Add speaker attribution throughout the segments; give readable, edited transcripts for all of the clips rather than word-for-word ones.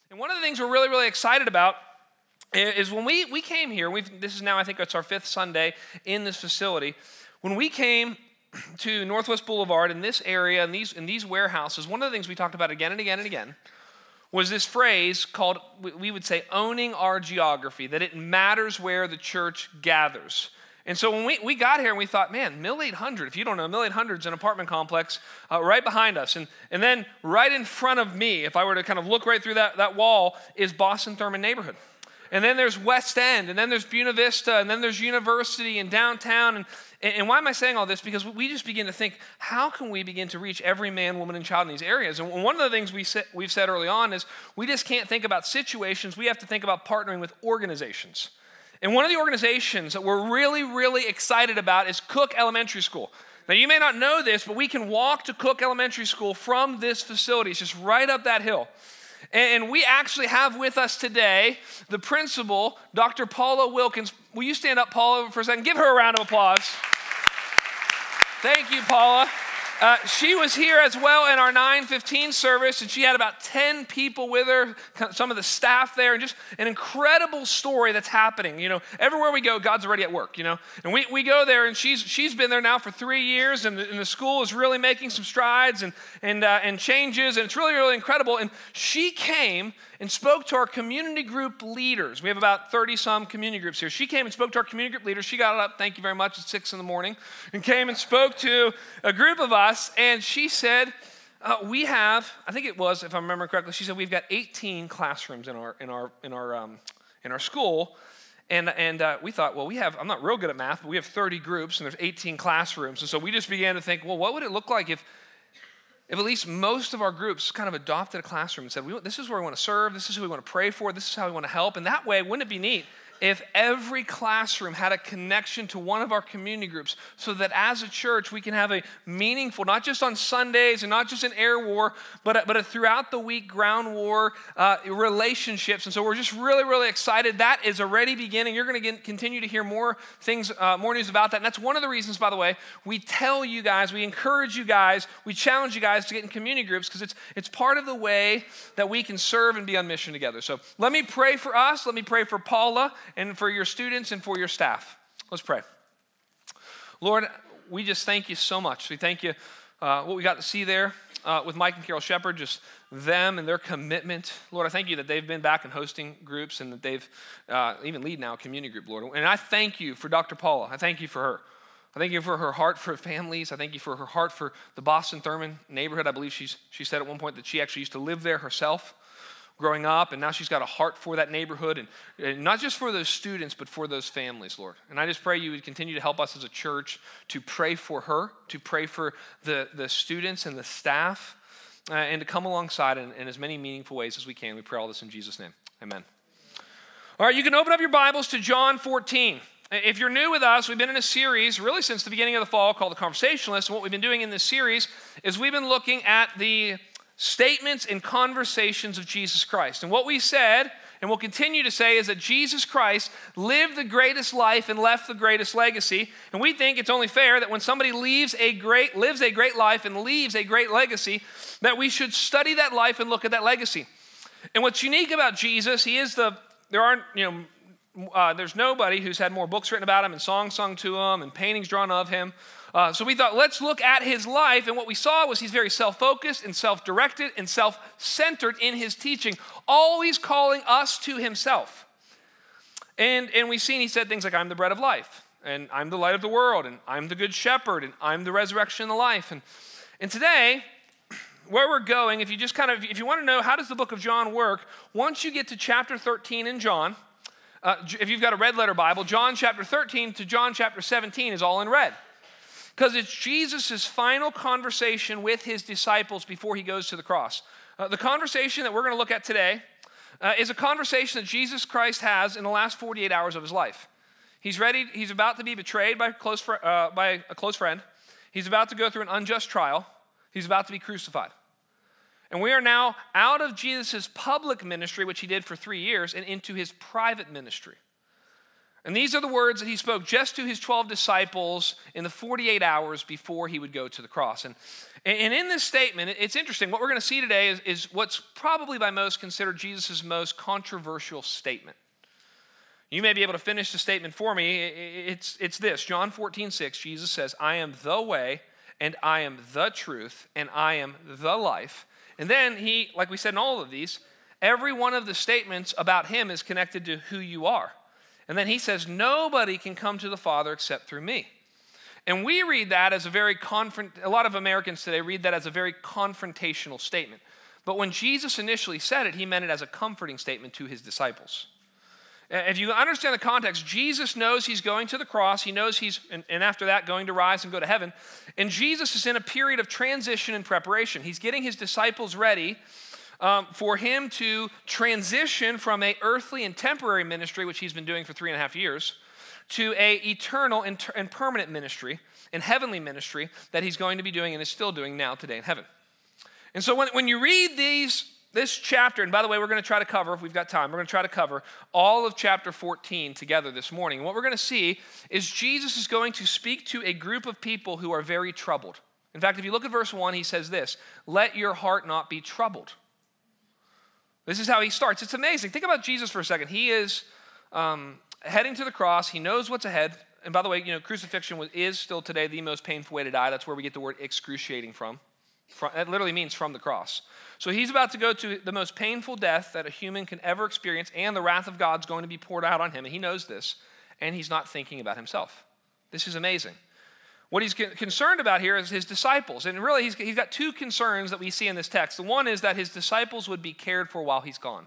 Speaker 1: And one of the things we're really, really excited about is when we came here, this is now, I think it's our 5th Sunday in this facility. When we came to Northwest Boulevard in this area, in these warehouses, one of the things we talked about again and again and again was this phrase called, we would say, owning our geography, that it matters where the church gathers. And so when we got here and we thought, man, Mill 800, if you don't know, Mill 800 is an apartment complex right behind us. And then right in front of me, if I were to kind of look right through that wall, is Boston Thurman neighborhood. And then there's West End, and then there's Buena Vista, and then there's University and downtown. And why am I saying all this? Because we just begin to think, how can we begin to reach every man, woman, and child in these areas? And one of the things we've said early on is we just can't think about situations. We have to think about partnering with organizations. And one of the organizations that we're really, really excited about is Cook Elementary School. Now, you may not know this, but we can walk to Cook Elementary School from this facility. It's just right up that hill. And we actually have with us today the principal, Dr. Paula Wilkins. Will you stand up, Paula, for a second? Give her a round of applause. Thank you, Paula. She was here as well in our 9:15 service, and she had about 10 people with her, some of the staff there, and just an incredible story that's happening. You know, everywhere we go, God's already at work, you know. And we go there, and she's been there now for 3 years, and the school is really making some strides and changes, and it's really, really incredible. And she came and spoke to our community group leaders. We have about 30-some community groups here. She came and spoke to our community group leaders. She got up, thank you very much, at 6 in the morning, and came and spoke to a group of us, and she said, we have, I think it was, if I remember correctly, she said we've got 18 classrooms in our school, and we thought, well, I'm not real good at math, but we have 30 groups, and there's 18 classrooms, and so we just began to think, well, what would it look like if at least most of our groups kind of adopted a classroom and said, this is where we want to serve, this is who we want to pray for, this is how we want to help. And that way, wouldn't it be neat if every classroom had a connection to one of our community groups so that as a church, we can have a meaningful, not just on Sundays and not just an air war, but a throughout the week ground war relationships. And so we're just really, really excited. That is already beginning. You're going to continue to hear more things, more news about that. And that's one of the reasons, by the way, we tell you guys, we encourage you guys, we challenge you guys to get in community groups because it's part of the way that we can serve and be on mission together. So let me pray for us. Let me pray for Paula and for your students and for your staff. Let's pray. Lord, we just thank you so much. We thank you what we got to see there with Mike and Carol Shepard, just them and their commitment. Lord, I thank you that they've been back and hosting groups and that they've even lead now a community group, Lord. And I thank you for Dr. Paula. I thank you for her. I thank you for her heart for families. I thank you for her heart for the Boston Thurman neighborhood. I believe she said at one point that she actually used to live there herself growing up, and now she's got a heart for that neighborhood, and not just for those students, but for those families, Lord. And I just pray you would continue to help us as a church to pray for her, to pray for the students and the staff, and to come alongside in as many meaningful ways as we can. We pray all this in Jesus' name. Amen. All right, you can open up your Bibles to John 14. If you're new with us, we've been in a series really since the beginning of the fall called The Conversationalist, and what we've been doing in this series is we've been looking at the statements and conversations of Jesus Christ. And what we said, and will continue to say, is that Jesus Christ lived the greatest life and left the greatest legacy. And we think it's only fair that when somebody lives a great life and leaves a great legacy, that we should study that life and look at that legacy. And what's unique about Jesus, there's nobody who's had more books written about him and songs sung to him and paintings drawn of him. So we thought, let's look at his life, and what we saw was he's very self-focused and self-directed and self-centered in his teaching, always calling us to himself. And we've seen he said things like, I'm the bread of life, and I'm the light of the world, and I'm the good shepherd, and I'm the resurrection and the life. And today, where we're going, if you want to know how does the book of John work, once you get to chapter 13 in John, if you've got a red letter Bible, John chapter 13 to John chapter 17 is all in red. Because it's Jesus' final conversation with his disciples before he goes to the cross. The conversation that we're going to look at today is a conversation that Jesus Christ has in the last 48 hours of his life. He's about to be betrayed by a close friend. He's about to go through an unjust trial. He's about to be crucified. And we are now out of Jesus' public ministry, which he did for 3 years, and into his private ministry. And these are the words that he spoke just to his 12 disciples in the 48 hours before he would go to the cross. And in this statement, it's interesting. What we're going to see today is what's probably by most considered Jesus' most controversial statement. You may be able to finish the statement for me. It's this. John 14:6, Jesus says, I am the way, and I am the truth, and I am the life. And then he, like we said in all of these, every one of the statements about him is connected to who you are. And then he says, nobody can come to the Father except through me. And we read that as a lot of Americans today read that as a very confrontational statement. But when Jesus initially said it, he meant it as a comforting statement to his disciples. If you understand the context, Jesus knows he's going to the cross. He knows and after that, going to rise and go to heaven. And Jesus is in a period of transition and preparation. He's getting his disciples ready for him to transition from an earthly and temporary ministry, which he's been doing for 3.5 years, to an eternal and permanent ministry, and heavenly ministry that he's going to be doing and is still doing now today in heaven. And so when you read this chapter, and by the way, we're going to try to cover, if we've got time, we're going to try to cover all of chapter 14 together this morning. And what we're going to see is Jesus is going to speak to a group of people who are very troubled. In fact, if you look at verse 1, he says this, let your heart not be troubled. This is how he starts. It's amazing. Think about Jesus for a second. He is heading to the cross. He knows what's ahead. And by the way, crucifixion is still today the most painful way to die. That's where we get the word excruciating from. It literally means from the cross. So he's about to go to the most painful death that a human can ever experience, and the wrath of God's going to be poured out on him. And he knows this, and he's not thinking about himself. This is amazing. What he's concerned about here is his disciples. And really, he's got two concerns that we see in this text. The one is that his disciples would be cared for while he's gone.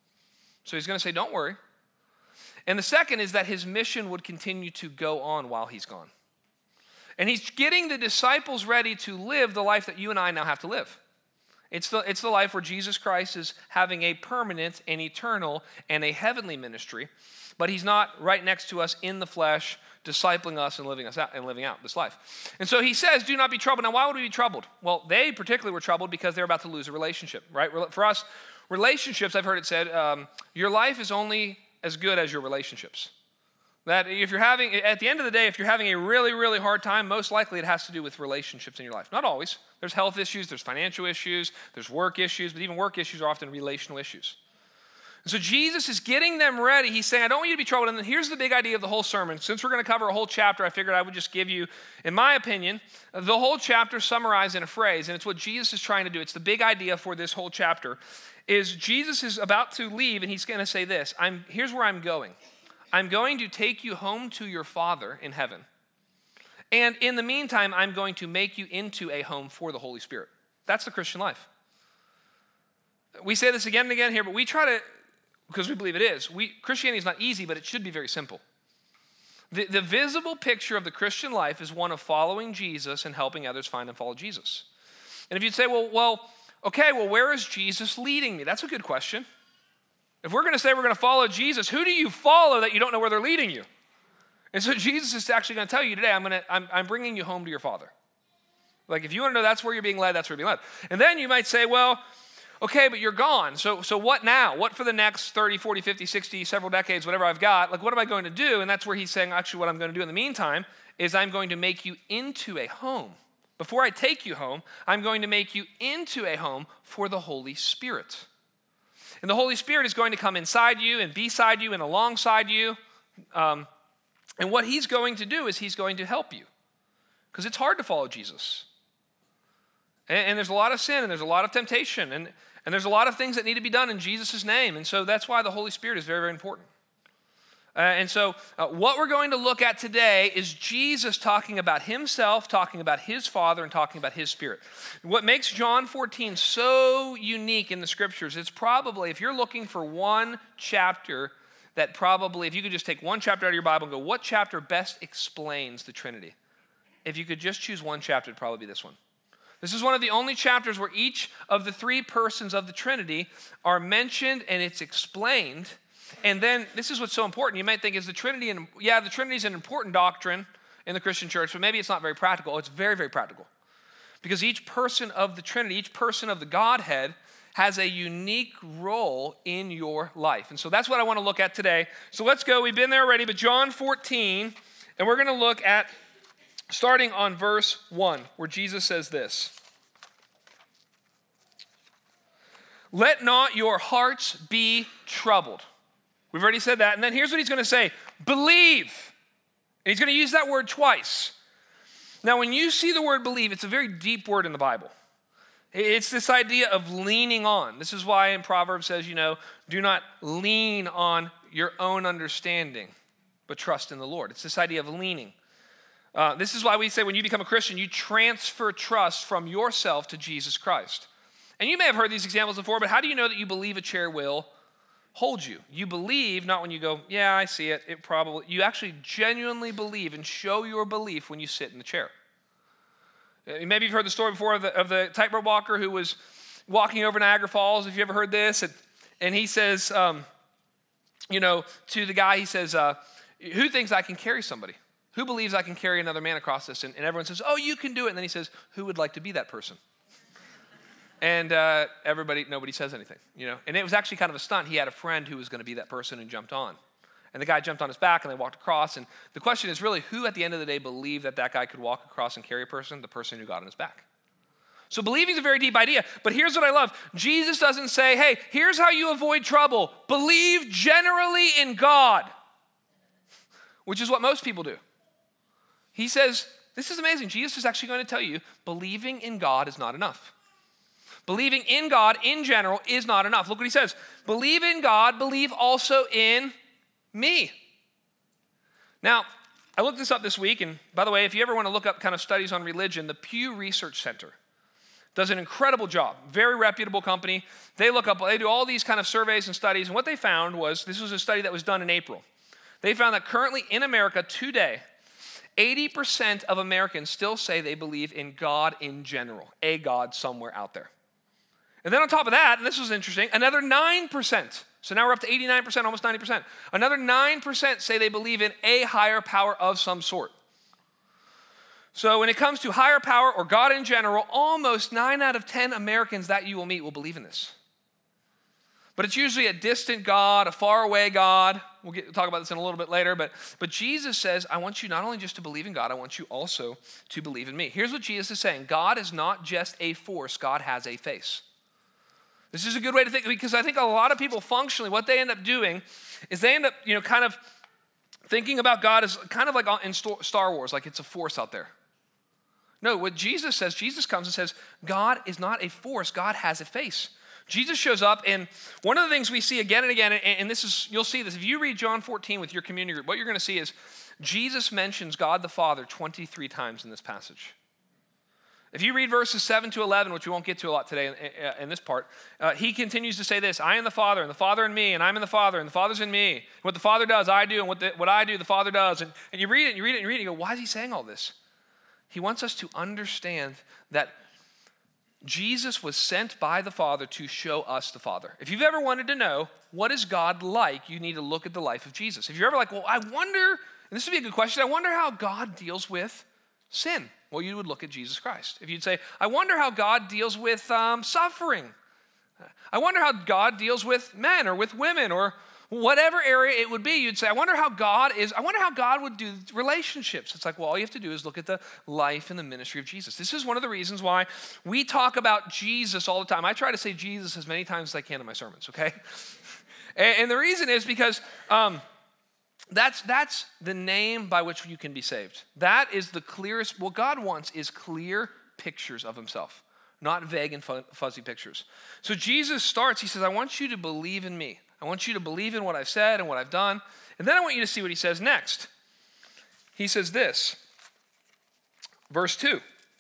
Speaker 1: So he's going to say, don't worry. And the second is that his mission would continue to go on while he's gone. And he's getting the disciples ready to live the life that you and I now have to live. It's the life where Jesus Christ is having a permanent and eternal and a heavenly ministry, but he's not right next to us in the flesh, discipling us and living out this life. And so he says, do not be troubled. Now, why would we be troubled? Well, they particularly were troubled because they're about to lose a relationship, right? For us, relationships, I've heard it said, your life is only as good as your relationships. That if you're at the end of the day, if you're having a really, really hard time, most likely it has to do with relationships in your life. Not always. There's health issues, there's financial issues, there's work issues, but even work issues are often relational issues. And so Jesus is getting them ready. He's saying, I don't want you to be troubled. And then here's the big idea of the whole sermon. Since we're going to cover a whole chapter, I figured I would just give you, in my opinion, the whole chapter summarized in a phrase. And it's what Jesus is trying to do. It's the big idea for this whole chapter. Is Jesus is about to leave, and he's going to say this. Here's where I'm going. I'm going to take you home to your Father in heaven. And in the meantime, I'm going to make you into a home for the Holy Spirit. That's the Christian life. We say this again and again here, but we try to, because we believe it is. Christianity is not easy, but it should be very simple. The visible picture of the Christian life is one of following Jesus and helping others find and follow Jesus. And if you'd say, well, where is Jesus leading me? That's a good question. If we're going to say we're going to follow Jesus, who do you follow that you don't know where they're leading you? And so Jesus is actually going to tell you today, I'm bringing you home to your Father. Like if you want to know that's where you're being led, that's where you're being led. And then you might say, well, okay, but you're gone. So what now? What for the next 30, 40, 50, 60, several decades, whatever I've got? Like what am I going to do? And that's where he's saying, actually what I'm going to do in the meantime is I'm going to make you into a home. Before I take you home, I'm going to make you into a home for the Holy Spirit. And the Holy Spirit is going to come inside you and beside you and alongside you. And what he's going to do is he's going to help you. Because it's hard to follow Jesus. And there's a lot of sin and there's a lot of temptation. And there's a lot of things that need to be done in Jesus' name. And so that's why the Holy Spirit is very, very important. And so what we're going to look at today is Jesus talking about himself, talking about his Father, and talking about his Spirit. What makes John 14 so unique in the Scriptures, it's probably, if you're looking for one chapter that probably, if you could just take one chapter out of your Bible and go, what chapter best explains the Trinity? If you could just choose one chapter, it'd probably be this one. This is one of the only chapters where each of the three persons of the Trinity are mentioned and it's explained. And then, this is what's so important. You might think, is the Trinity, the Trinity is an important doctrine in the Christian church, but maybe it's not very practical. It's very, very practical. Because each person of the Trinity, each person of the Godhead has a unique role in your life. And so that's what I want to look at today. So let's go. We've been there already, but John 14, and we're going to look at starting on verse 1, where Jesus says this. Let not your hearts be troubled. We've already said that. And then here's what he's going to say. Believe. And he's going to use that word twice. Now, when you see the word believe, it's a very deep word in the Bible. It's this idea of leaning on. This is why in Proverbs says, do not lean on your own understanding, but trust in the Lord. It's this idea of leaning. This is why we say when you become a Christian, you transfer trust from yourself to Jesus Christ. And you may have heard these examples before, but how do you know that you believe a chair will hold you? You believe not when you go, yeah, I see it. You actually genuinely believe and show your belief when you sit in the chair. Maybe you've heard the story before of the tightrope walker who was walking over Niagara Falls. If you ever heard this, and he says, to the guy, he says, who thinks I can carry somebody? Who believes I can carry another man across this? And everyone says, oh, you can do it. And then he says, who would like to be that person? And nobody says anything, And it was actually kind of a stunt. He had a friend who was going to be that person and jumped on. And the guy jumped on his back and they walked across. And the question is really, who at the end of the day believed that guy could walk across and carry a person? The person who got on his back. So believing is a very deep idea. But here's what I love. Jesus doesn't say, hey, here's how you avoid trouble. Believe generally in God, which is what most people do. He says, this is amazing. Jesus is actually going to tell you, believing in God is not enough. Believing in God in general is not enough. Look what he says. Believe in God, believe also in me. Now, I looked this up this week, and by the way, if you ever want to look up kind of studies on religion, the Pew Research Center does an incredible job. Very reputable company. They do all these kind of surveys and studies, and what they found was, this was a study that was done in April. They found that currently in America today, 80% of Americans still say they believe in God in general, a God somewhere out there. And then on top of that, and this was interesting, another 9%, so now we're up to 89%, almost 90%. Another 9% say they believe in a higher power of some sort. So when it comes to higher power or God in general, almost 9 out of 10 Americans that you will meet will believe in this. But it's usually a distant God, a faraway God. We'll talk about this in a little bit later. But Jesus says, I want you not only just to believe in God, I want you also to believe in me. Here's what Jesus is saying. God is not just a force. God has a face. This is a good way to think, because I think a lot of people functionally, what they end up doing is they end up, kind of thinking about God as kind of like in Star Wars, like it's a force out there. No, what Jesus says, Jesus comes and says, God is not a force. God has a face. Jesus shows up, and one of the things we see again and again, and this is, you'll see this, if you read John 14 with your community group, what you're going to see is Jesus mentions God the Father 23 times in this passage. If you read verses 7 to 11, which we won't get to a lot today in this part, he continues to say this, I am the Father, and the Father in me, and I'm in the Father, and the Father's in me. What the Father does, I do, and what I do, the Father does. And you read it, and you read it, and you read it, and you go, why is he saying all this? He wants us to understand that Jesus was sent by the Father to show us the Father. If you've ever wanted to know, what is God like, you need to look at the life of Jesus. If you're ever like, well, I wonder, and this would be a good question, I wonder how God deals with sin. Well, you would look at Jesus Christ. If you'd say, I wonder how God deals with suffering. I wonder how God deals with men or with women or whatever area it would be, you'd say, I wonder how God would do relationships. It's like, well, all you have to do is look at the life and the ministry of Jesus. This is one of the reasons why we talk about Jesus all the time. I try to say Jesus as many times as I can in my sermons, okay? And the reason is because that's the name by which you can be saved. That is the clearest, what God wants is clear pictures of himself, not vague and fuzzy pictures. So Jesus starts, he says, I want you to believe in me. I want you to believe in what I've said and what I've done. And then I want you to see what he says next. He says this, verse 2.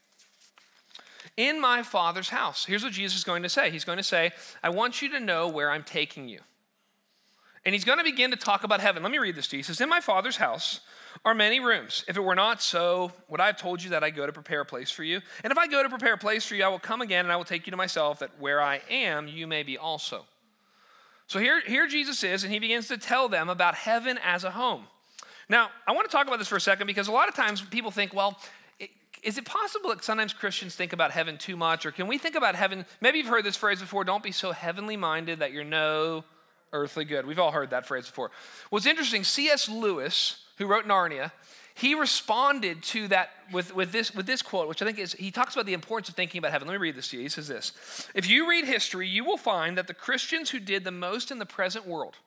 Speaker 1: In my Father's house. Here's what Jesus is going to say. He's going to say, I want you to know where I'm taking you. And he's going to begin to talk about heaven. Let me read this to you. He says, in my Father's house are many rooms. If it were not so, would I have told you that I go to prepare a place for you? And if I go to prepare a place for you, I will come again and I will take you to myself, that where I am, you may be also. So here Jesus is, and he begins to tell them about heaven as a home. Now, I want to talk about this for a second because a lot of times people think, well, is it possible that sometimes Christians think about heaven too much? Or can we think about heaven? Maybe you've heard this phrase before, don't be so heavenly minded that you're no earthly good. We've all heard that phrase before. Well, it's interesting. C.S. Lewis, who wrote Narnia, he responded to that with this quote, which I think is, he talks about the importance of thinking about heaven. Let me read this to you. He says this: if you read history, you will find that the Christians who did the most in the present world,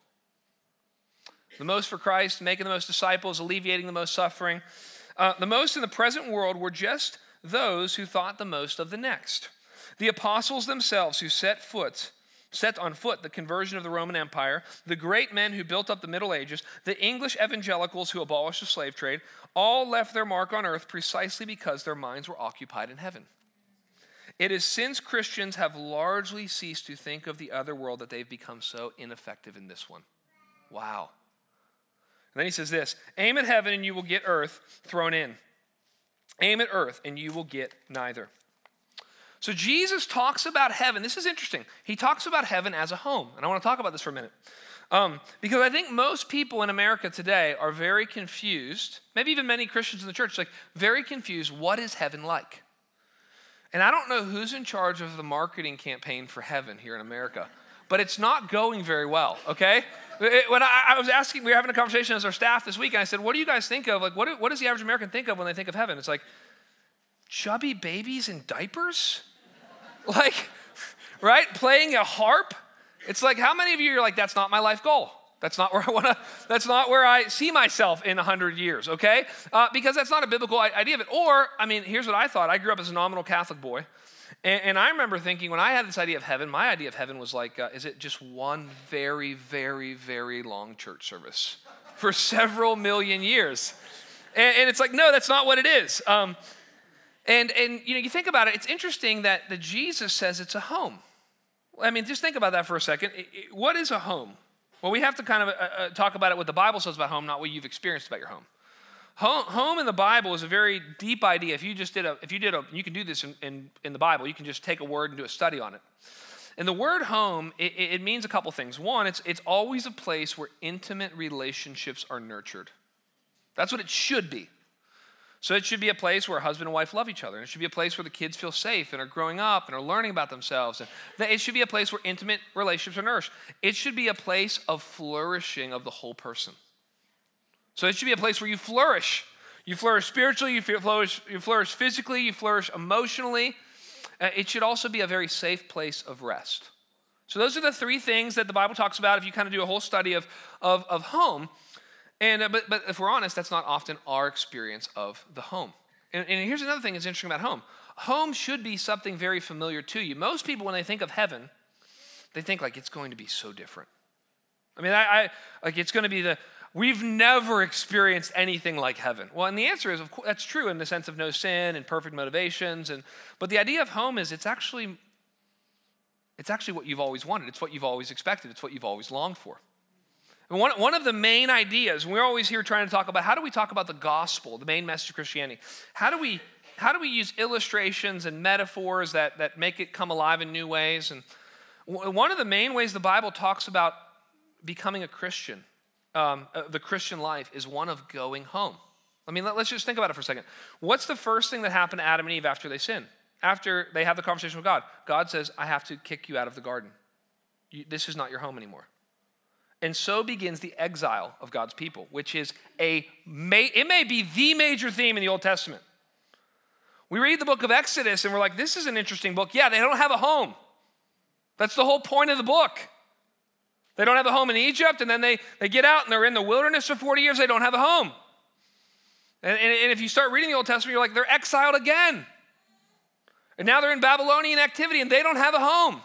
Speaker 1: the most for Christ, making the most disciples, alleviating the most suffering, the most in the present world were just those who thought the most of the next. The apostles themselves who set on foot the conversion of the Roman Empire, the great men who built up the Middle Ages, the English evangelicals who abolished the slave trade, all left their mark on earth precisely because their minds were occupied in heaven. It is since Christians have largely ceased to think of the other world that they've become so ineffective in this one. Wow. And then he says this: aim at heaven and you will get earth thrown in. Aim at earth and you will get neither. So Jesus talks about heaven. This is interesting. He talks about heaven as a home. And I want to talk about this for a minute. Because I think most people in America today are very confused, maybe even many Christians in the church, like very confused, what is heaven like? And I don't know who's in charge of the marketing campaign for heaven here in America, but it's not going very well, okay? When I was asking, we were having a conversation as our staff this week, and I said, what do you guys think of? Like, what does the average American think of when they think of heaven? It's like, chubby babies in diapers? Like, right? Playing a harp? It's like, how many of you are like, that's not my life goal. That's not where I see myself in 100 years, okay? Because that's not a biblical idea of it. Or, I mean, here's what I thought. I grew up as a nominal Catholic boy. And I remember thinking, when I had this idea of heaven, my idea of heaven was like, is it just one very, very, very long church service for several million years? And it's like, no, that's not what it is. And you know, you think about it, it's interesting that Jesus says it's a home. I mean, just think about that for a second. What is a home? Well, we have to kind of talk about it, what the Bible says about home, not what you've experienced about your home. Home in the Bible is a very deep idea. You can do this in the Bible. You can just take a word and do a study on it. And the word home, it means a couple things. One, it's always a place where intimate relationships are nurtured. That's what it should be. So it should be a place where husband and wife love each other. And it should be a place where the kids feel safe and are growing up and are learning about themselves. And it should be a place where intimate relationships are nourished. It should be a place of flourishing of the whole person. So it should be a place where you flourish. You flourish spiritually, you flourish physically, you flourish emotionally. It should also be a very safe place of rest. So those are the three things that the Bible talks about if you kind of do a whole study of home. And but if we're honest, that's not often our experience of the home. And here's another thing that's interesting about home. Home should be something very familiar to you. Most people, when they think of heaven, they think like it's going to be so different. I mean, I like it's going to be we've never experienced anything like heaven. Well, and the answer is, of course, that's true in the sense of no sin and perfect motivations. But the idea of home is it's actually what you've always wanted. It's what you've always expected. It's what you've always longed for. And one of the main ideas, we're always here trying to talk about, how do we talk about the gospel, the main message of Christianity? How do we use illustrations and metaphors that make it come alive in new ways? And one of the main ways the Bible talks about becoming a Christian, the Christian life, is one of going home. I mean, let's just think about it for a second. What's the first thing that happened to Adam and Eve after they sinned? After they have the conversation with God, God says, I have to kick you out of the garden. This is not your home anymore. And so begins the exile of God's people, which is it may be the major theme in the Old Testament. We read the book of Exodus and we're like, this is an interesting book. Yeah, they don't have a home. That's the whole point of the book. They don't have a home in Egypt, and then they get out and they're in the wilderness for 40 years. They don't have a home. And if you start reading the Old Testament, you're like, they're exiled again. And now they're in Babylonian activity and they don't have a home.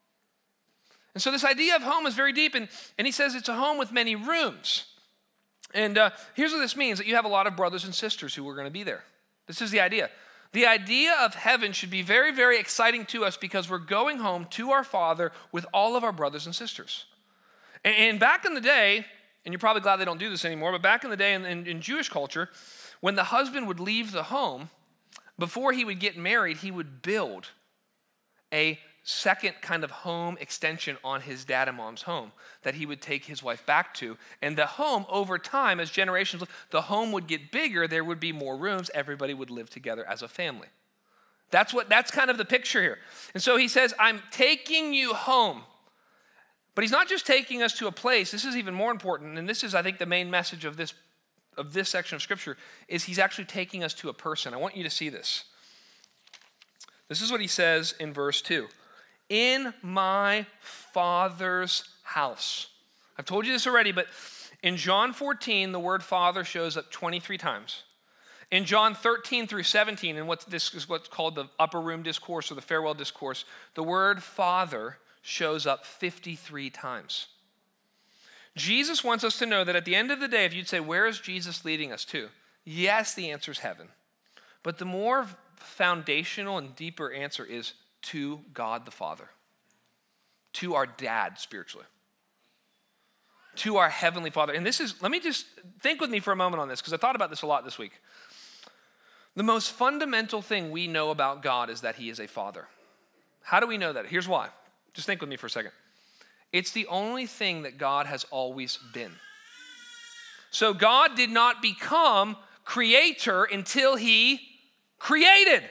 Speaker 1: And so this idea of home is very deep, and he says it's a home with many rooms. And here's what this means, that you have a lot of brothers and sisters who are going to be there. This is the idea. The idea of heaven should be very, very exciting to us because we're going home to our Father with all of our brothers and sisters. And back in the day, and you're probably glad they don't do this anymore, but back in the day in Jewish culture, when the husband would leave the home, before he would get married, he would build a second kind of home extension on his dad and mom's home that he would take his wife back to. And the home, over time, as generations, the home would get bigger, there would be more rooms, everybody would live together as a family. That's kind of the picture here. And so he says, I'm taking you home. But he's not just taking us to a place. This is even more important, and this is, I think, the main message of this section of Scripture, is he's actually taking us to a person. I want you to see this. This is what he says in verse 2. In my Father's house. I've told you this already, but in John 14, the word Father shows up 23 times. In John 13 through 17, and this is what's called the upper room discourse or the farewell discourse, the word Father shows up 53 times. Jesus wants us to know that at the end of the day, if you'd say, where is Jesus leading us to? Yes, the answer is heaven. But the more foundational and deeper answer is to God the Father, to our dad spiritually, to our heavenly Father. And let me just think with me for a moment on this, because I thought about this a lot this week. The most fundamental thing we know about God is that he is a father. How do we know that? Here's why. Just think with me for a second. It's the only thing that God has always been. So God did not become creator until he created.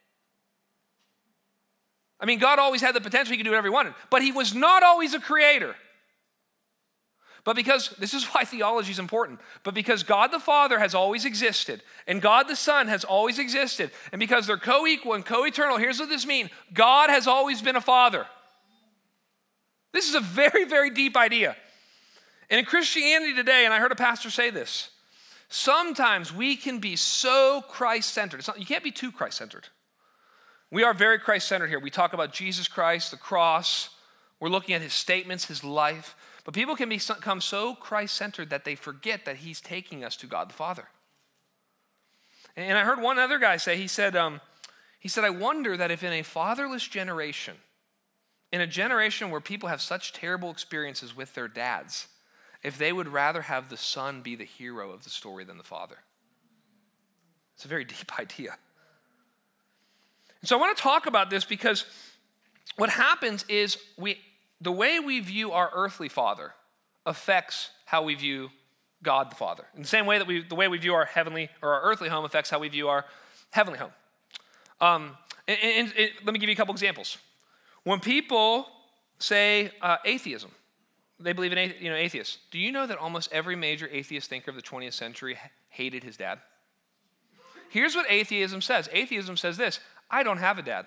Speaker 1: I mean, God always had the potential, he could do whatever he wanted, but he was not always a creator. But because, this is why theology is important, but because God the Father has always existed, and God the Son has always existed, and because they're co-equal and co-eternal, here's what this means. God has always been a father. This is a very, very deep idea. And in Christianity today, and I heard a pastor say this, sometimes we can be so Christ-centered. You can't be too Christ-centered. We are very Christ-centered here. We talk about Jesus Christ, the cross. We're looking at his statements, his life. But people can become so Christ-centered that they forget that he's taking us to God the Father. And I heard one other guy say, he said, I wonder that if in a fatherless generation, in a generation where people have such terrible experiences with their dads, if they would rather have the son be the hero of the story than the father. It's a very deep idea. And so I want to talk about this because what happens is the way we view our earthly father affects how we view God the Father. In the same way that the way we view our heavenly or our earthly home affects how we view our heavenly home. And let me give you a couple examples. When people say atheism, they believe in atheists. Do you know that almost every major atheist thinker of the 20th century hated his dad? Here's what atheism says. Atheism says this: I don't have a dad,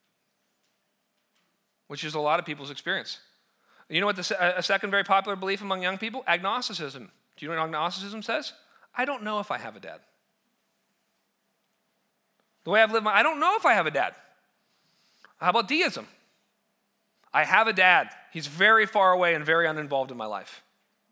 Speaker 1: which is a lot of people's experience. You know what a second very popular belief among young people? Agnosticism. Do you know what agnosticism says? I don't know if I have a dad. The way I've lived I don't know if I have a dad. How about deism? I have a dad. He's very far away and very uninvolved in my life.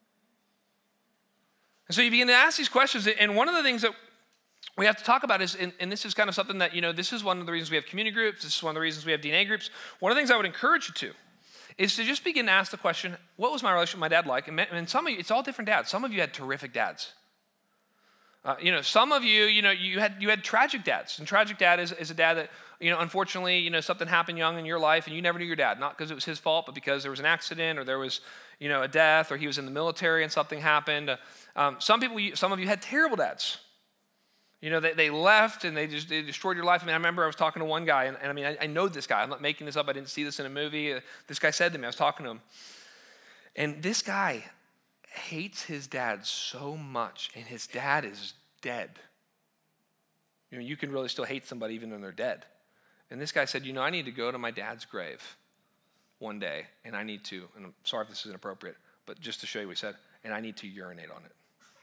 Speaker 1: And so you begin to ask these questions, and one of the things that we have to talk about is, and this is kind of something that, this is one of the reasons we have community groups, this is one of the reasons we have DNA groups. One of the things I would encourage you to is to just begin to ask the question, what was my relationship with my dad like? And some of you, it's all different dads. Some of you had terrific dads. Some of you, you had tragic dads. And tragic dad is a dad that, unfortunately, something happened young in your life and you never knew your dad. Not because it was his fault, but because there was an accident or there was, a death or he was in the military and something happened. Some of you had terrible dads. They left and they destroyed your life. I remember I was talking to one guy, and I know this guy. I'm not making this up. I didn't see this in a movie. This guy said to me, I was talking to him, and this guy hates his dad so much, and his dad is dead. You can really still hate somebody even when they're dead. And this guy said, I need to go to my dad's grave one day, and I need to, and I'm sorry if this is inappropriate, but just to show you what he said, and I need to urinate on it.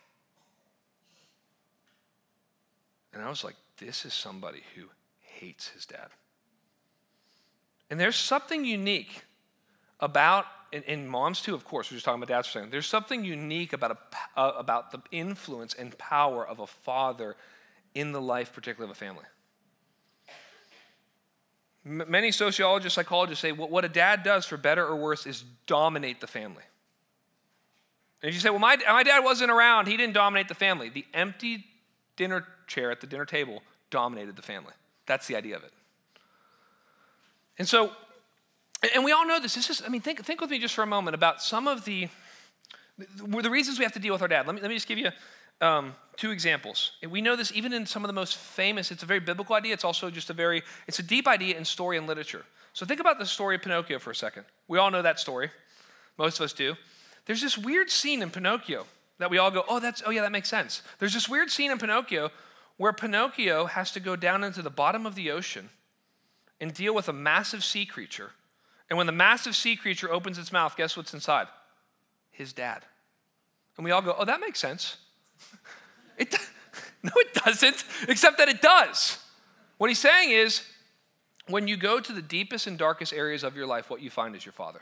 Speaker 1: And I was like, this is somebody who hates his dad. And there's something unique about, and moms too, of course, we're just talking about dads for a second. There's something unique about the influence and power of a father in the life, particularly of a family. Many sociologists, psychologists say what a dad does, for better or worse, is dominate the family. And if you say, well, my dad wasn't around, he didn't dominate the family. The empty dinner chair at the dinner table dominated the family. That's the idea of it. And so And we all know this. Think with me just for a moment about some of the reasons we have to deal with our dad. Let me just give you 2 examples. And we know this even in some of the most famous. It's a very biblical idea. It's also just it's a deep idea in story and literature. So think about the story of Pinocchio for a second. We all know that story. Most of us do. There's this weird scene in Pinocchio that we all go, oh yeah, that makes sense. There's this weird scene in Pinocchio where Pinocchio has to go down into the bottom of the ocean and deal with a massive sea creature. And when the massive sea creature opens its mouth, guess what's inside? His dad. And we all go, oh, that makes sense. No, it doesn't, except that it does. What he's saying is, when you go to the deepest and darkest areas of your life, what you find is your father.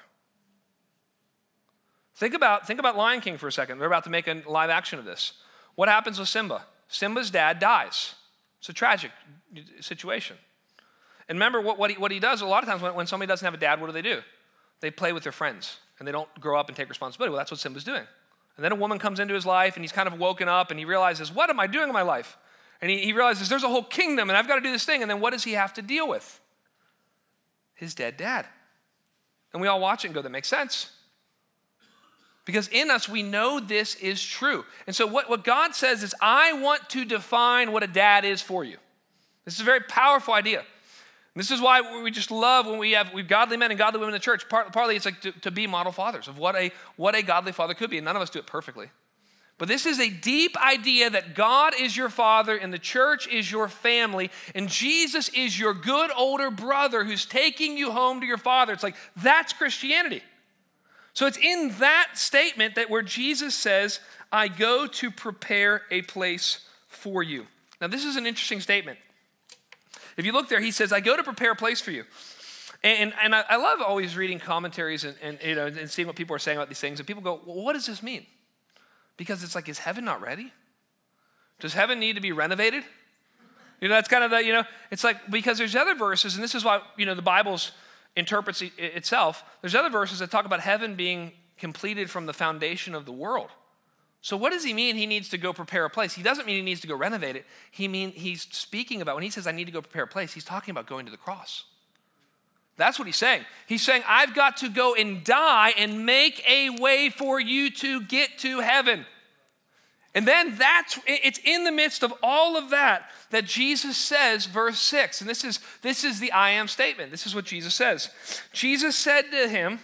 Speaker 1: Think about Lion King for a second. They're about to make a live action of this. What happens with Simba? Simba's dad dies. It's a tragic situation. And remember what he does a lot of times when somebody doesn't have a dad, what do? They play with their friends and they don't grow up and take responsibility. Well, that's what Simba's doing. And then a woman comes into his life and he's kind of woken up and he realizes, what am I doing in my life? And he realizes there's a whole kingdom and I've got to do this thing. And then what does he have to deal with? His dead dad. And we all watch it and go, that makes sense. Because in us, we know this is true. And so what God says is, I want to define what a dad is for you. This is a very powerful idea. This is why we just love when we've godly men and godly women in the church. Partly it's like to be model fathers of what a godly father could be. And none of us do it perfectly. But this is a deep idea that God is your father and the church is your family and Jesus is your good older brother who's taking you home to your father. It's like, that's Christianity. So it's in that statement that where Jesus says, I go to prepare a place for you. Now this is an interesting statement. If you look there, he says, I go to prepare a place for you. And I love always reading commentaries and seeing what people are saying about these things. And people go, well, what does this mean? Because it's like, is heaven not ready? Does heaven need to be renovated? That's kind of it's like, because there's other verses, and this is why, the Bible's interprets itself. There's other verses that talk about heaven being completed from the foundation of the world. So what does he mean he needs to go prepare a place? He doesn't mean he needs to go renovate it. He's speaking about, when he says I need to go prepare a place, he's talking about going to the cross. That's what he's saying. He's saying, I've got to go and die and make a way for you to get to heaven. And then it's in the midst of all of that Jesus says, verse 6, and this is the I am statement. This is what Jesus says. Jesus said to him,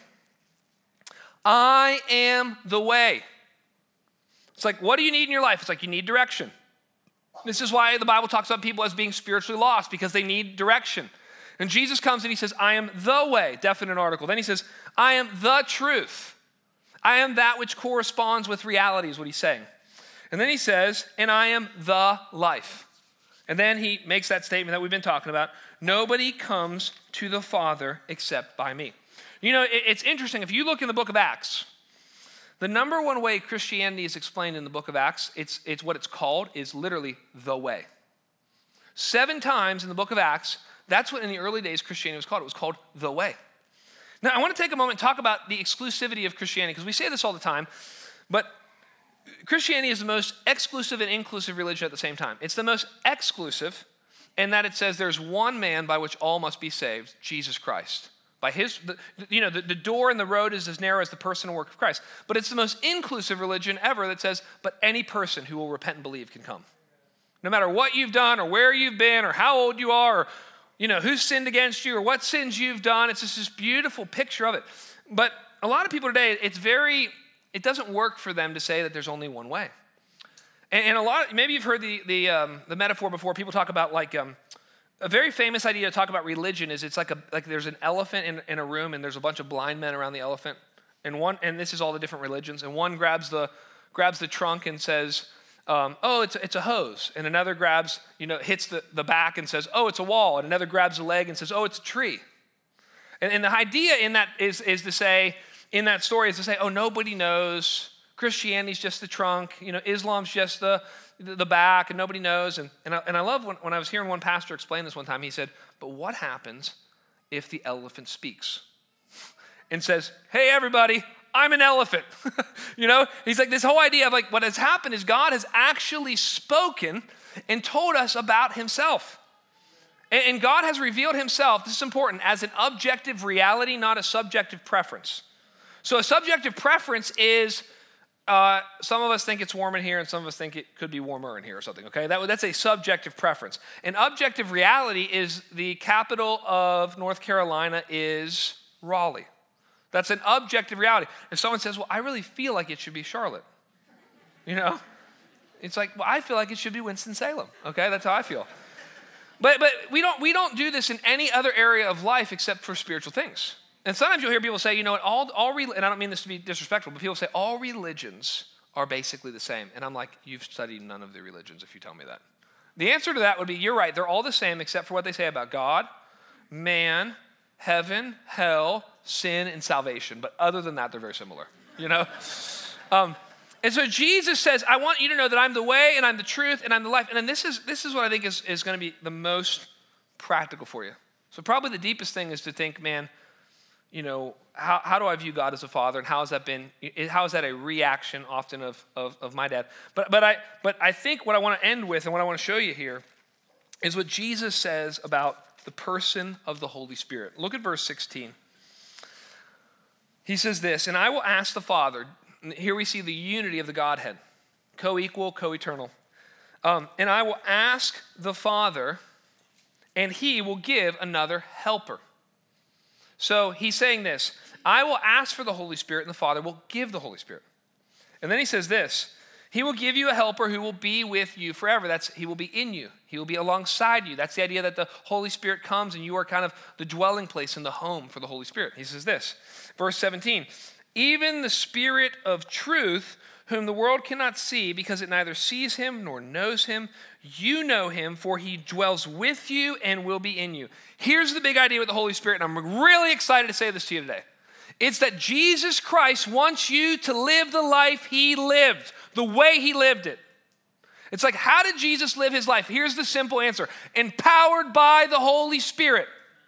Speaker 1: I am the way. It's like, what do you need in your life? It's like, you need direction. This is why the Bible talks about people as being spiritually lost, because they need direction. And Jesus comes and he says, I am the way, definite article. Then he says, I am the truth. I am that which corresponds with reality is what he's saying. And then he says, and I am the life. And then he makes that statement that we've been talking about. Nobody comes to the Father except by me. It's interesting. If you look in the book of Acts, the number one way Christianity is explained in the book of Acts, it's what it's called, is literally the way. 7 times in the book of Acts, that's what in the early days Christianity was called. It was called the way. Now, I want to take a moment and talk about the exclusivity of Christianity, because we say this all the time, but Christianity is the most exclusive and inclusive religion at the same time. It's the most exclusive in that it says there's one man by which all must be saved, Jesus Christ. By the door and the road is as narrow as the person and work of Christ. But it's the most inclusive religion ever that says, but any person who will repent and believe can come. No matter what you've done or where you've been or how old you are or who's sinned against you or what sins you've done. It's just this beautiful picture of it. But a lot of people today, it doesn't work for them to say that there's only one way. And maybe you've heard the metaphor before. People talk about a very famous idea to talk about religion is it's like there's an elephant in a room and there's a bunch of blind men around the elephant. And this is all the different religions. And one grabs the trunk and says, it's a hose. And another grabs, hits the back and says, oh, it's a wall. And another grabs the leg and says, oh, it's a tree. And the idea in that is to say, in that story is to say, oh, nobody knows. Christianity's just the trunk. Islam's just the back, and nobody knows. And I love when I was hearing one pastor explain this one time, he said, but what happens if the elephant speaks and says, hey, everybody, I'm an elephant? He's like, this whole idea of what has happened is God has actually spoken and told us about himself. And God has revealed himself, this is important, as an objective reality, not a subjective preference. So a subjective preference is, some of us think it's warm in here and some of us think it could be warmer in here or something, okay? That's a subjective preference. An objective reality is the capital of North Carolina is Raleigh. That's an objective reality. If someone says, well, I really feel like it should be Charlotte, it's like, well, I feel like it should be Winston-Salem, okay? That's how I feel. But we don't do this in any other area of life except for spiritual things. And sometimes you'll hear people say, and I don't mean this to be disrespectful, but people say all religions are basically the same. And I'm like, you've studied none of the religions if you tell me that. The answer to that would be, you're right, they're all the same except for what they say about God, man, heaven, hell, sin, and salvation. But other than that, they're very similar, And so Jesus says, I want you to know that I'm the way and I'm the truth and I'm the life. And then this is what I think is going to be the most practical for you. So probably the deepest thing is to think, man, how do I view God as a father, and how has that a reaction often of my dad? But I think what I want to end with and what I want to show you here is what Jesus says about the person of the Holy Spirit. Look at verse 16. He says this, and I will ask the Father. Here we see the unity of the Godhead, co-equal, co-eternal. And I will ask the Father, and he will give another helper. So he's saying this, I will ask for the Holy Spirit, and the Father will give the Holy Spirit. And then he says this, he will give you a helper who will be with you forever. He will be in you. He will be alongside you. That's the idea that the Holy Spirit comes and you are kind of the dwelling place and the home for the Holy Spirit. He says this, verse 17, even the Spirit of truth, whom the world cannot see because it neither sees him nor knows him, you know him, for he dwells with you and will be in you. Here's the big idea with the Holy Spirit, and I'm really excited to say this to you today. It's that Jesus Christ wants you to live the life he lived, the way he lived it. It's like, how did Jesus live his life? Here's the simple answer. Empowered by the Holy Spirit.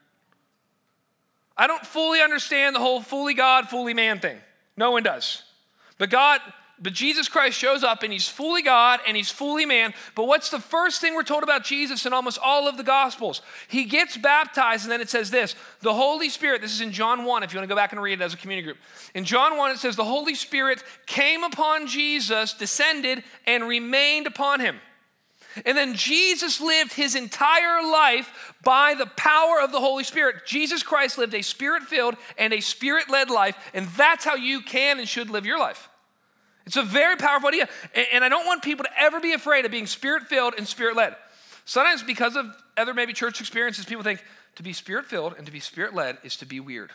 Speaker 1: I don't fully understand the whole fully God, fully man thing. No one does. But Jesus Christ shows up and he's fully God and he's fully man. But what's the first thing we're told about Jesus in almost all of the Gospels? He gets baptized and then it says this, the Holy Spirit, this is in John 1 if you want to go back and read it as a community group. In John 1 it says the Holy Spirit came upon Jesus, descended, and remained upon him. And then Jesus lived his entire life by the power of the Holy Spirit. Jesus Christ lived a spirit-filled and a spirit-led life, and that's how you can and should live your life. It's a very powerful idea, and I don't want people to ever be afraid of being spirit-filled and spirit-led. Sometimes because of other maybe church experiences, people think to be spirit-filled and to be spirit-led is to be weird.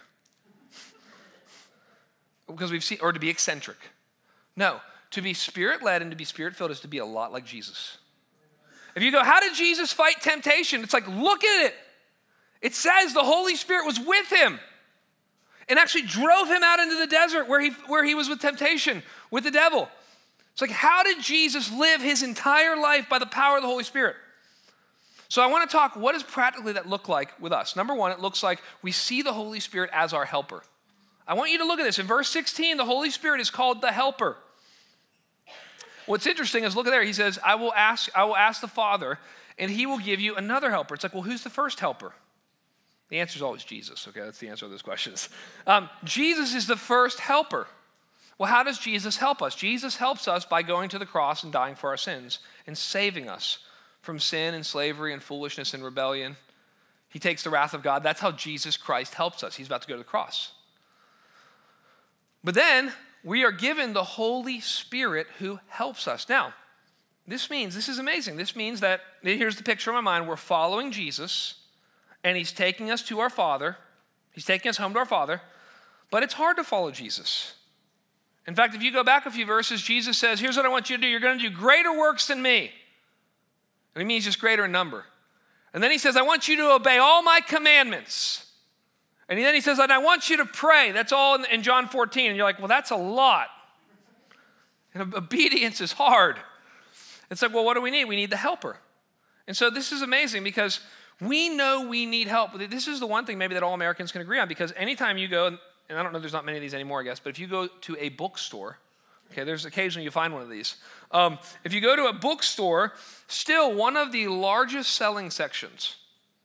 Speaker 1: Because we've seen, or to be eccentric. No, to be spirit-led and to be spirit-filled is to be a lot like Jesus. If you go, how did Jesus fight temptation? It's like, look at it. It says the Holy Spirit was with him and actually drove him out into the desert where he was with temptation, with the devil. It's like, how did Jesus live his entire life by the power of the Holy Spirit? So I want to talk, what does practically that look like with us? Number one, it looks like we see the Holy Spirit as our helper. I want you to look at this. In verse 16, the Holy Spirit is called the helper. What's interesting is, look at there, he says, I will ask the Father, and he will give you another helper. It's like, well, who's the first helper? The answer is always Jesus, okay? That's the answer to those questions. Jesus is the first helper. Well, how does Jesus help us? Jesus helps us by going to the cross and dying for our sins and saving us from sin and slavery and foolishness and rebellion. He takes the wrath of God. That's how Jesus Christ helps us. He's about to go to the cross. But then we are given the Holy Spirit who helps us. Now, this is amazing. This means that, here's the picture in my mind, we're following Jesus, and he's taking us to our Father. He's taking us home to our Father, but it's hard to follow Jesus. In fact, if you go back a few verses, Jesus says, here's what I want you to do. You're going to do greater works than me. And he means just greater in number. And then he says, I want you to obey all my commandments. And then he says, and I want you to pray. That's all in John 14. And you're like, well, that's a lot. And obedience is hard. It's like, well, what do we need? We need the helper. And so this is amazing because we know we need help. This is the one thing maybe that all Americans can agree on, because anytime you go, and I don't know, there's not many of these anymore, I guess, but if you go to a bookstore, okay, there's occasionally you find one of these. If you go to a bookstore, still one of the largest selling sections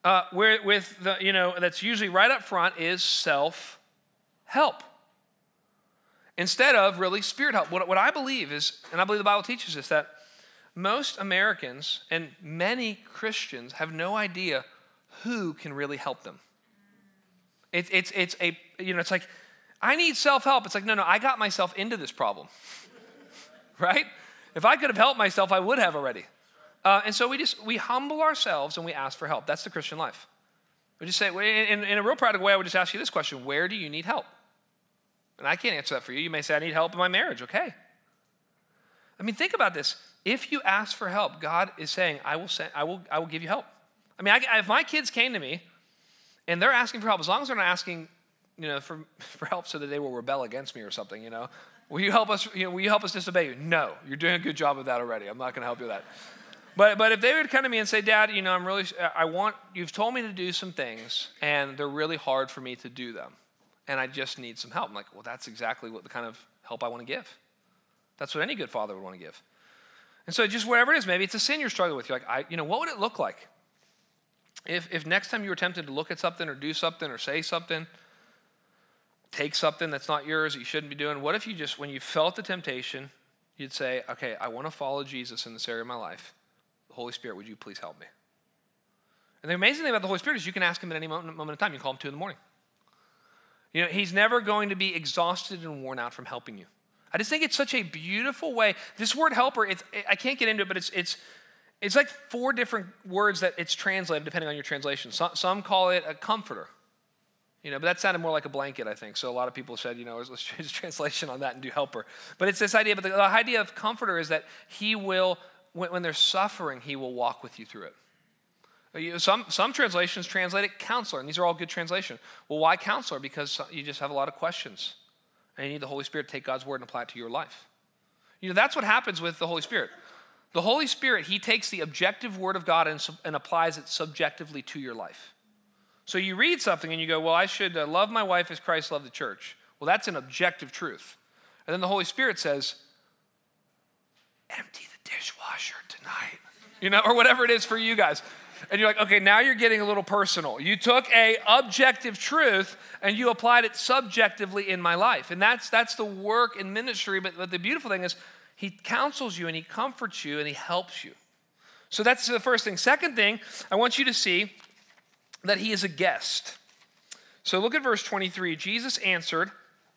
Speaker 1: with the, that's usually right up front is self-help. Instead of really spirit help. What I believe is, and I believe the Bible teaches this, that most Americans and many Christians have no idea who can really help them. It's like, I need self-help. It's like, no, I got myself into this problem, right? If I could have helped myself, I would have already. And so we humble ourselves and we ask for help. That's the Christian life. We just say, in a real practical way, I would just ask you this question: where do you need help? And I can't answer that for you. You may say, I need help in my marriage. Okay. I mean, think about this. If you ask for help, God is saying, I will give you help. I mean, if my kids came to me and they're asking for help, as long as they're not asking, for help so that they will rebel against me or something, will you help us? Will you help us disobey you? No, you're doing a good job of that already. I'm not going to help you with that. But if they would come to me and say, Dad, you've told me to do some things and they're really hard for me to do them, and I just need some help. I'm like, well, that's exactly what the kind of help I want to give. That's what any good father would want to give. And so just whatever it is, maybe it's a sin you're struggling with. You're like, what would it look like if next time you were tempted to look at something or do something or say something, take something that's not yours that you shouldn't be doing? What if you just, when you felt the temptation, you'd say, okay, I want to follow Jesus in this area of my life. The Holy Spirit, would you please help me? And the amazing thing about the Holy Spirit is you can ask him at any moment of time. You can call him 2 a.m. He's never going to be exhausted and worn out from helping you. I just think it's such a beautiful way. This word helper, I can't get into it, but it's like 4 different words that it's translated depending on your translation. Some call it a comforter, but that sounded more like a blanket, I think. So a lot of people said, let's change the translation on that and do helper. But it's this idea, but the idea of comforter is that he will, when there's suffering, he will walk with you through it. Some translations translate it counselor, and these are all good translations. Well, why counselor? Because you just have a lot of questions, and you need the Holy Spirit to take God's word and apply it to your life. That's what happens with the Holy Spirit. The Holy Spirit, he takes the objective word of God and applies it subjectively to your life. So you read something and you go, well, I should love my wife as Christ loved the church. Well, that's an objective truth. And then the Holy Spirit says, empty the dishwasher tonight, or whatever it is for you guys. And you're like, okay, now you're getting a little personal. You took a objective truth and you applied it subjectively in my life. And that's the work in ministry. But the beautiful thing is he counsels you and he comforts you and he helps you. So that's the first thing. Second thing, I want you to see that he is a guest. So look at verse 23. Jesus answered,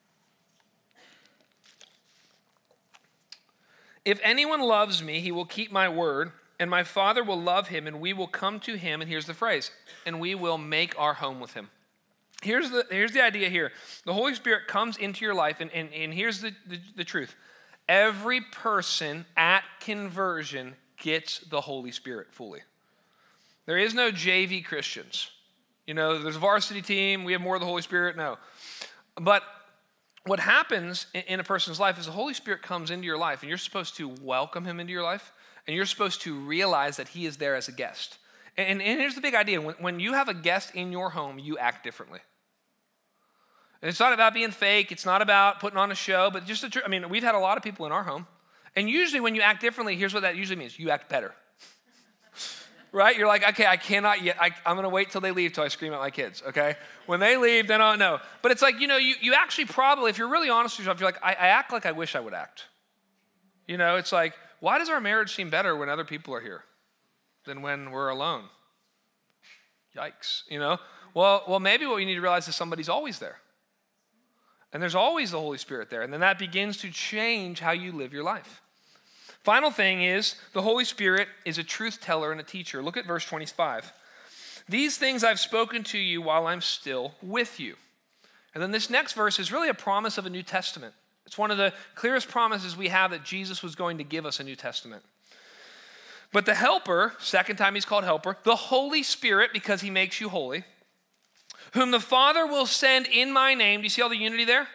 Speaker 1: if anyone loves me, he will keep my word, and my Father will love him, and we will come to him, and here's the phrase, and we will make our home with him. Here's the idea here. The Holy Spirit comes into your life, and here's the truth. Every person at conversion gets the Holy Spirit fully. There is no JV Christians. There's a varsity team, we have more of the Holy Spirit, no. But what happens in a person's life is the Holy Spirit comes into your life, and you're supposed to welcome him into your life, and you're supposed to realize that he is there as a guest. And here's the big idea. When you have a guest in your home, you act differently. And it's not about being fake. It's not about putting on a show, but just the truth. I mean, we've had a lot of people in our home. And usually when you act differently, here's what that usually means. You act better. Right? You're like, okay, I cannot yet. I'm going to wait till they leave till I scream at my kids, okay? When they leave, then I'll know. But it's like, you actually probably, if you're really honest with yourself, you're like, I act like I wish I would act. It's like, why does our marriage seem better when other people are here than when we're alone? Yikes, Well, maybe what you need to realize is somebody's always there. And there's always the Holy Spirit there. And then that begins to change how you live your life. Final thing is the Holy Spirit is a truth teller and a teacher. Look at verse 25. These things I've spoken to you while I'm still with you. And then this next verse is really a promise of a New Testament. It's one of the clearest promises we have that Jesus was going to give us a New Testament. But the helper, second time he's called helper, the Holy Spirit, because he makes you holy, whom the Father will send in my name. Do you see all the unity there?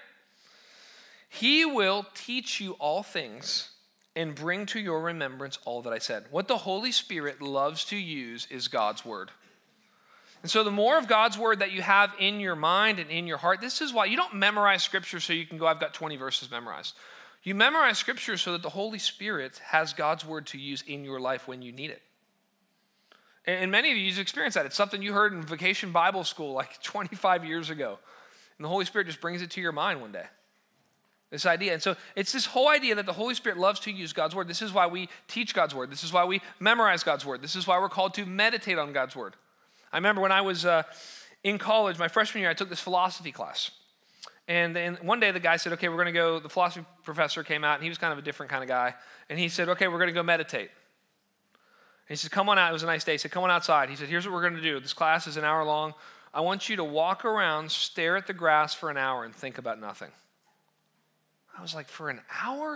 Speaker 1: He will teach you all things and bring to your remembrance all that I said. What the Holy Spirit loves to use is God's word. And so the more of God's word that you have in your mind and in your heart, this is why you don't memorize scripture so you can go, I've got 20 verses memorized. You memorize scripture so that the Holy Spirit has God's word to use in your life when you need it. And many of you just experienced that. It's something you heard in vacation Bible school like 25 years ago. And the Holy Spirit just brings it to your mind one day. This idea. And so it's this whole idea that the Holy Spirit loves to use God's word. This is why we teach God's word. This is why we memorize God's word. This is why we're called to meditate on God's word. I remember when I was in college, my freshman year, I took this philosophy class. And then one day the guy said, okay, we're going to go, the philosophy professor came out, and he was kind of a different kind of guy. And he said, okay, we're going to go meditate. And he said, come on out. It was a nice day. He said, come on outside. He said, here's what we're going to do. This class is an hour long. I want you to walk around, stare at the grass for an hour, and think about nothing. I was like, for an hour?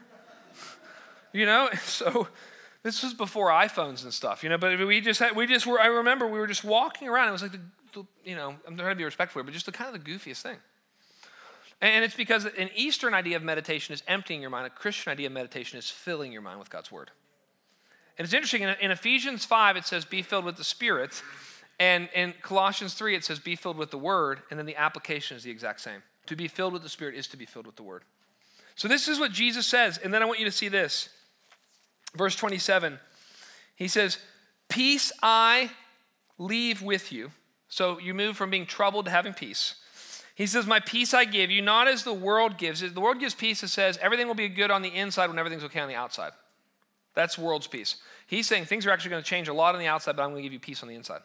Speaker 1: So this was before iPhones and stuff, but I remember we were just walking around. It was like, I'm trying to be respectful here, but just the kind of the goofiest thing. And it's because an Eastern idea of meditation is emptying your mind. A Christian idea of meditation is filling your mind with God's word. And it's interesting, in Ephesians 5, it says, be filled with the Spirit. And in Colossians 3, it says, be filled with the word. And then the application is the exact same. To be filled with the Spirit is to be filled with the word. So this is what Jesus says. And then I want you to see this. Verse 27, he says, peace I leave with you. So you move from being troubled to having peace. He says, my peace I give you, not as the world gives it. The world gives peace that says everything will be good on the inside when everything's okay on the outside. That's the world's peace. He's saying things are actually going to change a lot on the outside, but I'm going to give you peace on the inside.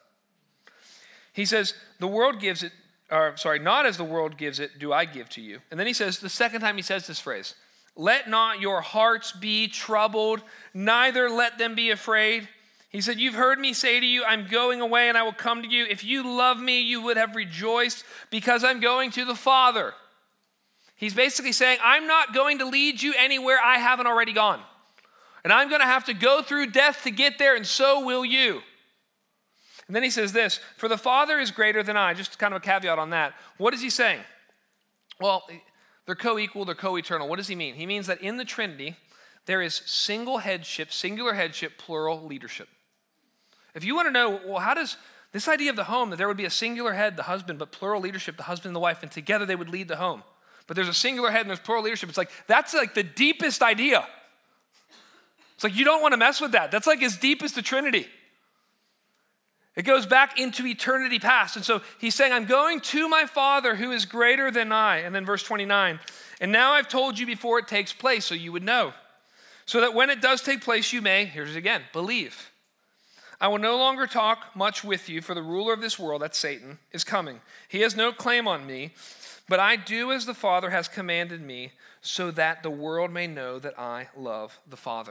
Speaker 1: He says, the world gives it, not as the world gives it, do I give to you. And then he says, the second time he says this phrase, let not your hearts be troubled, neither let them be afraid. He said, you've heard me say to you, I'm going away and I will come to you. If you love me, you would have rejoiced because I'm going to the Father. He's basically saying, I'm not going to lead you anywhere I haven't already gone. And I'm going to have to go through death to get there, and so will you. And then he says this, for the Father is greater than I. Just kind of a caveat on that. What is he saying? Well, they're co-equal, they're co-eternal. What does he mean? He means that in the Trinity, there is singular headship, plural leadership. If you want to know, well, how does this idea of the home, that there would be a singular head, the husband, but plural leadership, the husband and the wife, and together they would lead the home. But there's a singular head and there's plural leadership. It's like, that's like the deepest idea. It's like, you don't want to mess with that. That's like as deep as the Trinity. It goes back into eternity past. And so he's saying, I'm going to my Father who is greater than I. And then verse 29, and now I've told you before it takes place so you would know. So that when it does take place, you may, here's it again, believe. I will no longer talk much with you, for the ruler of this world, that's Satan, is coming. He has no claim on me, but I do as the Father has commanded me, so that the world may know that I love the Father.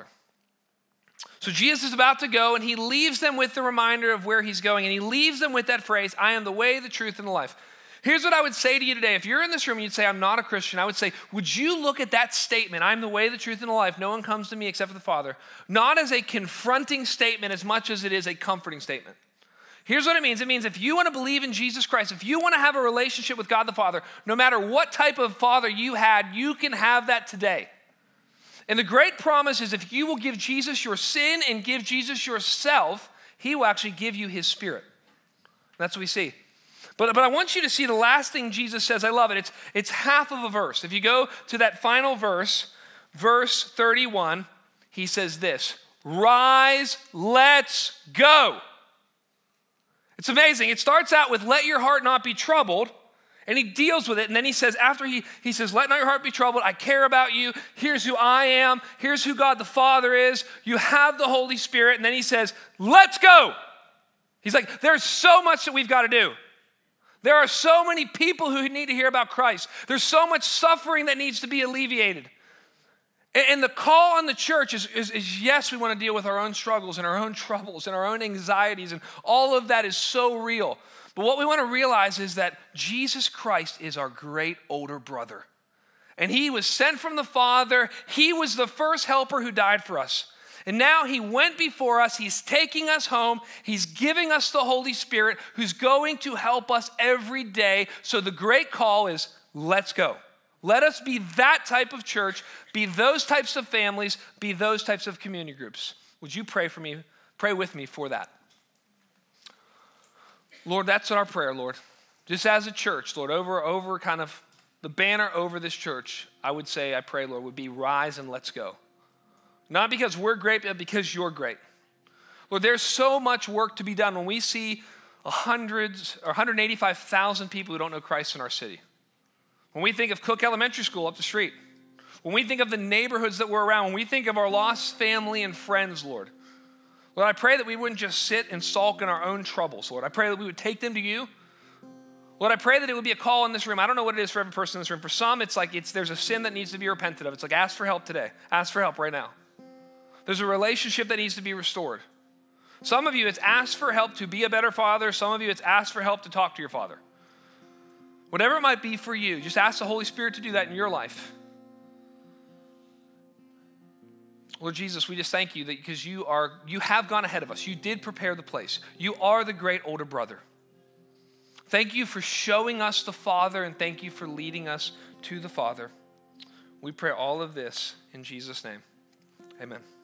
Speaker 1: So Jesus is about to go, and he leaves them with the reminder of where he's going, and he leaves them with that phrase, I am the way, the truth, and the life. Here's what I would say to you today. If you're in this room and you'd say, I'm not a Christian, I would say, would you look at that statement, I'm the way, the truth, and the life, no one comes to me except for the Father, not as a confronting statement as much as it is a comforting statement. Here's what it means. It means if you want to believe in Jesus Christ, if you want to have a relationship with God the Father, no matter what type of father you had, you can have that today. And the great promise is if you will give Jesus your sin and give Jesus yourself, he will actually give you his Spirit. That's what we see. But I want you to see the last thing Jesus says. I love it. It's half of a verse. If you go to that final verse, verse 31, he says this, rise, let's go. It's amazing. It starts out with let your heart not be troubled. And he deals with it. And then he says, after he says, let not your heart be troubled. I care about you. Here's who I am. Here's who God the Father is. You have the Holy Spirit. And then he says, let's go. He's like, there's so much that we've got to do. There are so many people who need to hear about Christ. There's so much suffering that needs to be alleviated. And the call on the church is yes, we want to deal with our own struggles and our own troubles and our own anxieties. And all of that is so real. But what we want to realize is that Jesus Christ is our great older brother. And he was sent from the Father. He was the first helper who died for us. And now he went before us. He's taking us home. He's giving us the Holy Spirit who's going to help us every day. So the great call is, let's go. Let us be that type of church, be those types of families, be those types of community groups. Would you pray for me? Pray with me for that. Lord, that's our prayer, Lord. Just as a church, Lord, over kind of the banner over this church, I would say, I pray, Lord, would be rise and let's go. Not because we're great, but because you're great. Lord, there's so much work to be done when we see 185,000 people who don't know Christ in our city. When we think of Cook Elementary School up the street, when we think of the neighborhoods that we're around, when we think of our lost family and friends, Lord, I pray that we wouldn't just sit and sulk in our own troubles, Lord. I pray that we would take them to you. Lord, I pray that it would be a call in this room. I don't know what it is for every person in this room. For some, it's like there's a sin that needs to be repented of. It's like, ask for help today. Ask for help right now. There's a relationship that needs to be restored. Some of you, it's ask for help to be a better father. Some of you, it's ask for help to talk to your father. Whatever it might be for you, just ask the Holy Spirit to do that in your life. Lord Jesus, we just thank you that because you have gone ahead of us. You did prepare the place. You are the great older brother. Thank you for showing us the Father, and thank you for leading us to the Father. We pray all of this in Jesus' name. Amen.